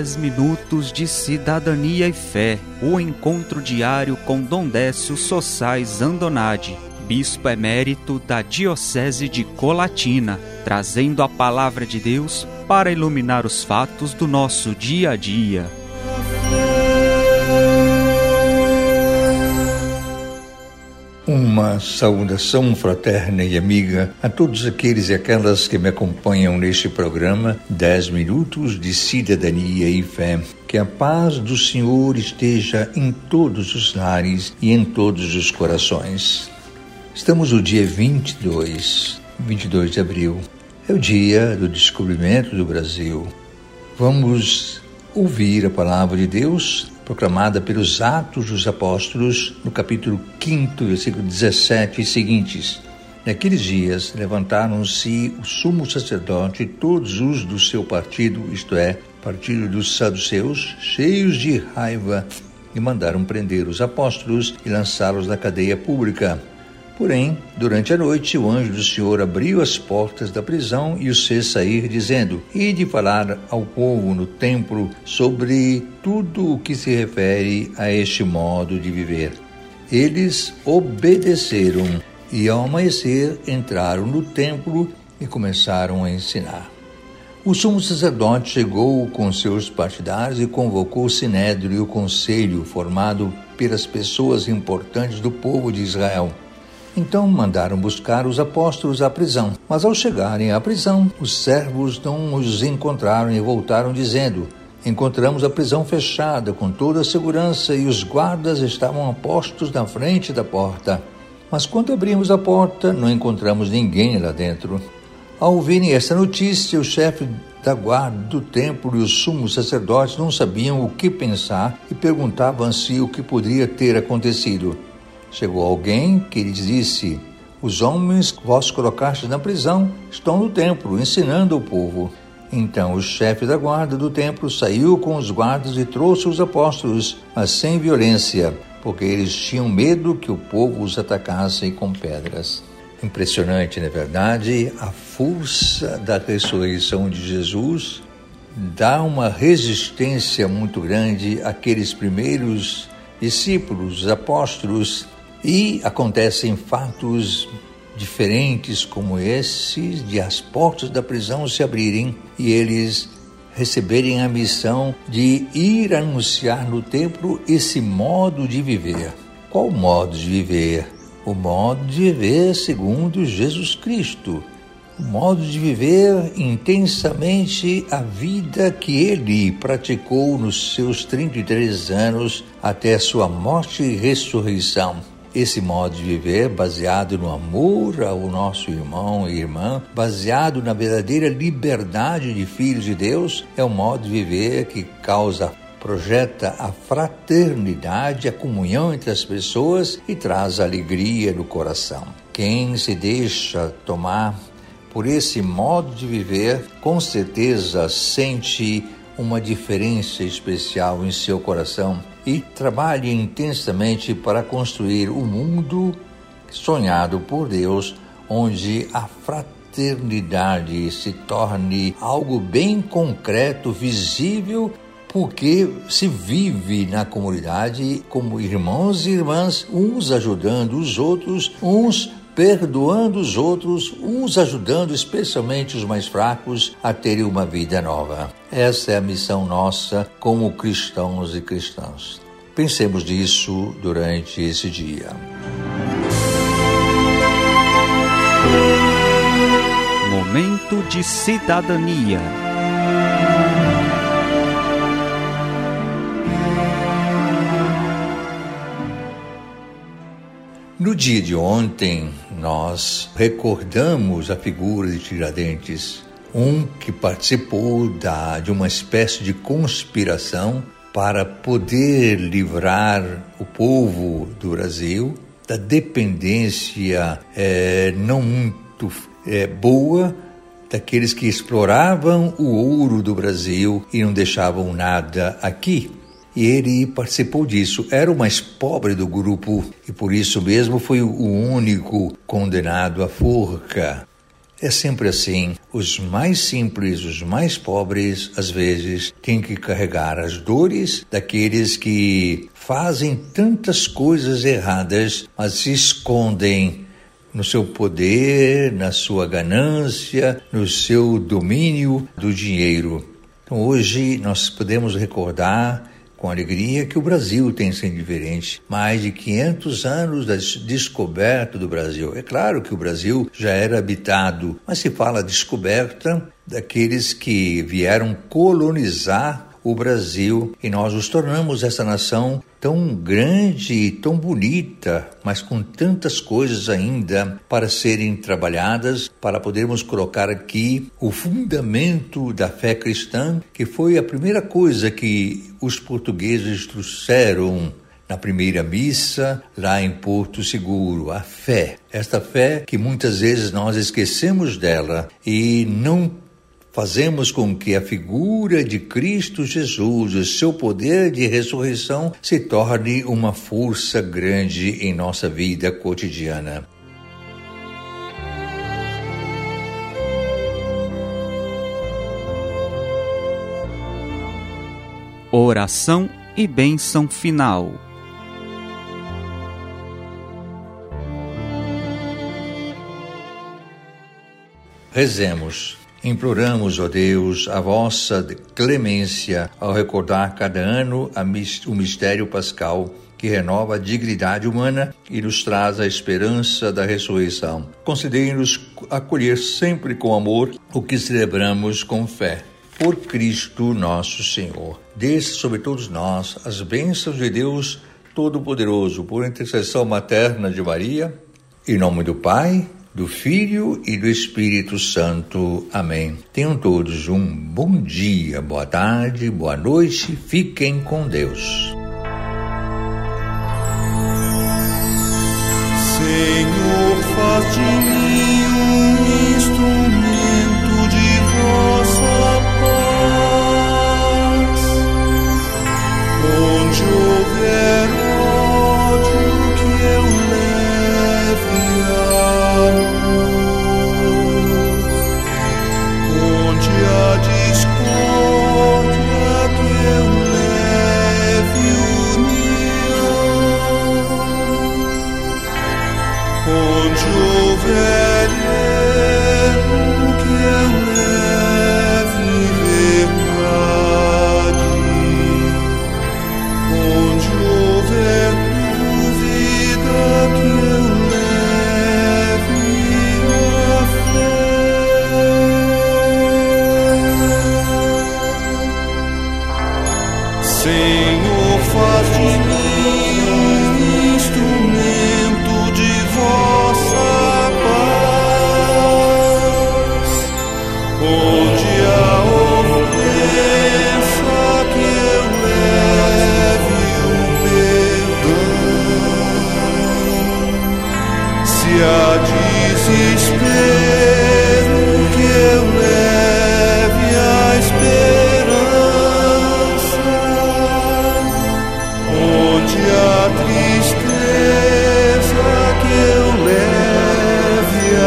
10 minutos de cidadania e fé, o encontro diário com Dom Décio Sossais Andonadi, bispo emérito da Diocese de Colatina, trazendo a palavra de Deus para iluminar os fatos do nosso dia a dia. Uma saudação fraterna e amiga a todos aqueles e aquelas que me acompanham neste programa 10 minutos de cidadania e fé. Que a paz do Senhor esteja em todos os lares e em todos os corações. Estamos no dia 22 de abril. É o dia do descobrimento do Brasil. Vamos ouvir a palavra de Deus proclamada pelos Atos dos Apóstolos, no capítulo 5, versículo 17 e seguintes. Naqueles dias, levantaram-se o sumo sacerdote e todos os do seu partido, isto é, partido dos saduceus, cheios de raiva, e mandaram prender os apóstolos e lançá-los na cadeia pública. Porém, durante a noite, o anjo do Senhor abriu as portas da prisão e os fez sair, dizendo: Ide falar ao povo no templo sobre tudo o que se refere a este modo de viver. Eles obedeceram e, ao amanhecer, entraram no templo e começaram a ensinar. O sumo sacerdote chegou com seus partidários e convocou o sinédrio e o conselho formado pelas pessoas importantes do povo de Israel. Então mandaram buscar os apóstolos à prisão. Mas ao chegarem à prisão, os servos não os encontraram e voltaram dizendo: Encontramos a prisão fechada com toda a segurança e os guardas estavam postos na frente da porta. Mas quando abrimos a porta, não encontramos ninguém lá dentro. Ao ouvirem essa notícia, o chefe da guarda do templo e os sumos sacerdotes não sabiam o que pensar e perguntavam-se o que poderia ter acontecido. Chegou alguém que lhes disse: Os homens que vós colocastes na prisão estão no templo, ensinando ao povo. Então o chefe da guarda do templo saiu com os guardas e trouxe os apóstolos, mas sem violência, porque eles tinham medo que o povo os atacasse com pedras. Impressionante, não é verdade? A força da ressurreição de Jesus dá uma resistência muito grande àqueles primeiros discípulos, apóstolos. E acontecem fatos diferentes como esses, de as portas da prisão se abrirem e eles receberem a missão de ir anunciar no templo esse modo de viver. Qual modo de viver? O modo de viver segundo Jesus Cristo. O modo de viver intensamente a vida que ele praticou nos seus 33 anos até a sua morte e ressurreição. Esse modo de viver, baseado no amor ao nosso irmão e irmã, baseado na verdadeira liberdade de filhos de Deus, é um modo de viver que projeta a fraternidade, a comunhão entre as pessoas e traz alegria no coração. Quem se deixa tomar por esse modo de viver, com certeza sente uma diferença especial em seu coração e trabalhe intensamente para construir um mundo sonhado por Deus, onde a fraternidade se torne algo bem concreto, visível, porque se vive na comunidade como irmãos e irmãs, uns ajudando os outros, uns perdoando os outros, uns ajudando especialmente os mais fracos a terem uma vida nova. Essa é a missão nossa como cristãos e cristãs. Pensemos nisso durante esse dia. Momento de cidadania. No dia de ontem, nós recordamos a figura de Tiradentes, um que participou de uma espécie de conspiração para poder livrar o povo do Brasil da dependência não muito boa daqueles que exploravam o ouro do Brasil e não deixavam nada aqui. E ele participou disso. Era o mais pobre do grupo e por isso mesmo foi o único condenado à forca. É sempre assim. Os mais simples, os mais pobres, às vezes, têm que carregar as dores daqueles que fazem tantas coisas erradas, mas se escondem no seu poder, na sua ganância, no seu domínio do dinheiro. Então, hoje nós podemos recordar com alegria que o Brasil tem sido diferente. Mais de 500 anos da descoberta do Brasil. É claro que o Brasil já era habitado, mas se fala descoberta daqueles que vieram colonizar o Brasil, e nós nos tornamos essa nação tão grande e tão bonita, mas com tantas coisas ainda para serem trabalhadas, para podermos colocar aqui o fundamento da fé cristã, que foi a primeira coisa que os portugueses trouxeram na primeira missa, lá em Porto Seguro, a fé. Esta fé que muitas vezes nós esquecemos dela e não fazemos com que a figura de Cristo Jesus, o seu poder de ressurreição, se torne uma força grande em nossa vida cotidiana. Oração e bênção final. Rezemos. Imploramos, ó Deus, a vossa clemência ao recordar cada ano o mistério pascal que renova a dignidade humana e nos traz a esperança da ressurreição. Concedei-nos acolher sempre com amor o que celebramos com fé. Por Cristo nosso Senhor. Desça sobre todos nós as bênçãos de Deus Todo-Poderoso, por intercessão materna de Maria, em nome do Pai, do Filho e do Espírito Santo. Amém. Tenham todos um bom dia, boa tarde, boa noite. Fiquem com Deus. Senhor, faz de mim um instrumento de vossa paz. Onde houver ódio, que eu leve a luz. Onde há discórdia, que eu leve união. Onde houver erro, que eu leve verdade. Onde houver dúvida, que eu leve a fé. Senhor, faz de mim um instrumento de vossa paz. Onde há ofensa, que eu leve o perdão. Se há desespero, que eu leve a esperança. Onde há tristeza, que eu leve a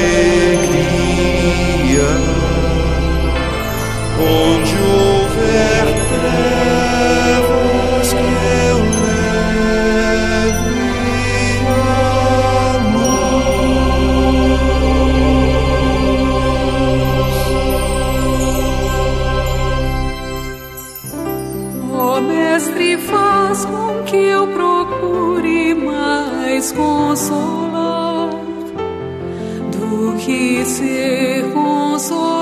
alegria. Onde houver trevas, que eu leve a luz. Ó Mestre, faz com que eu procure mais consolar do que ser consolado.